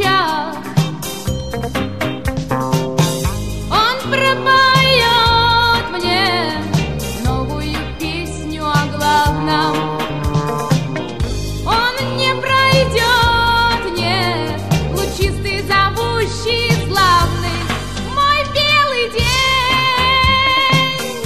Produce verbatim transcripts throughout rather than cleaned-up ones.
лучах. Он пропоет мне новую песню о главном. Он не пройдет, нет, лучистый, зовущий, славный мой белый день.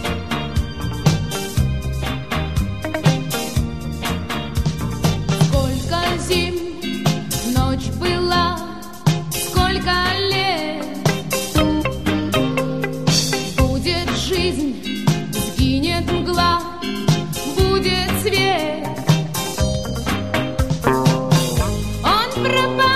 Сколько зим ночь была, сколько лет будет жизнь, сгинет мгла, будет свет. Он пропадает.